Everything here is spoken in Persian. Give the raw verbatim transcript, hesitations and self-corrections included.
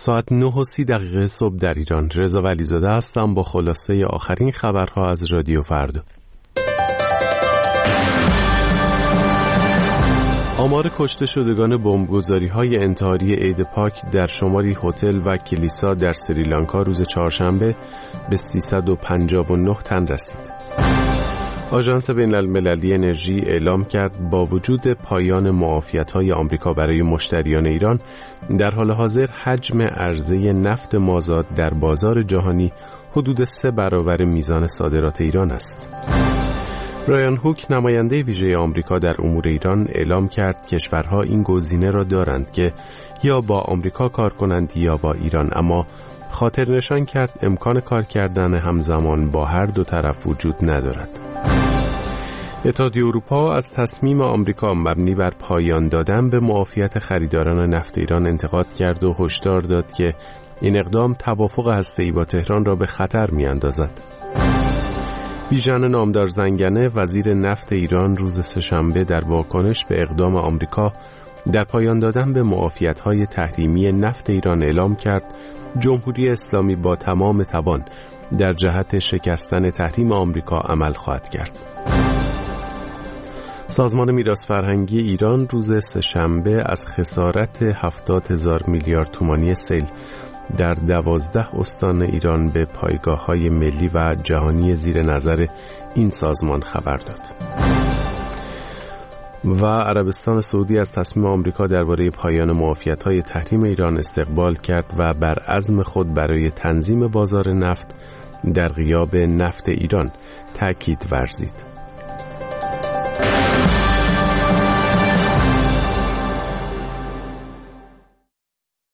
ساعت نه و سی دقیقه صبح در ایران. رضا ولیزاده هستم با خلاصه آخرین خبرها از رادیو فردا. آمار کشته شدگان بمبگذاری‌های انتحاری عید پاک در شماری هتل و کلیسا در سریلانکا روز چهارشنبه به سیصد و پنجاه و نه تن رسید. آژانس بین‌المللی انرژی اعلام کرد با وجود پایان معافیت‌های آمریکا برای مشتریان ایران، در حال حاضر حجم عرضه نفت مازاد در بازار جهانی حدود سه برابر میزان صادرات ایران است. برایان هوک، نماینده ویژه آمریکا در امور ایران، اعلام کرد کشورها این گزینه را دارند که یا با آمریکا کار کنند یا با ایران، اما خاطر نشان کرد امکان کار کردن همزمان با هر دو طرف وجود ندارد. اتحادیه اروپا از تصمیم آمریکا مبنی بر پایان دادن به معافیت خریداران نفت ایران انتقاد کرد و هشدار داد که این اقدام توافق هسته‌ای با تهران را به خطر می‌اندازد. بیژن نامدار زنگنه، وزیر نفت ایران، روز سه‌شنبه در واکنش به اقدام آمریکا در پایان دادن به معافیت‌های تحریمی نفت ایران اعلام کرد جمهوری اسلامی با تمام توان در جهت شکستن تحریم آمریکا عمل خواهد کرد. سازمان میراث فرهنگی ایران روز سه‌شنبه از خسارت هفتاد هزار میلیارد تومانی سیل در دوازده استان ایران به پایگاه‌های ملی و جهانی زیر نظر این سازمان خبر داد. و عربستان سعودی از تصمیم آمریکا درباره پایان معافیت‌های تحریم ایران استقبال کرد و بر عزم خود برای تنظیم بازار نفت در غیاب نفت ایران تأکید ورزید.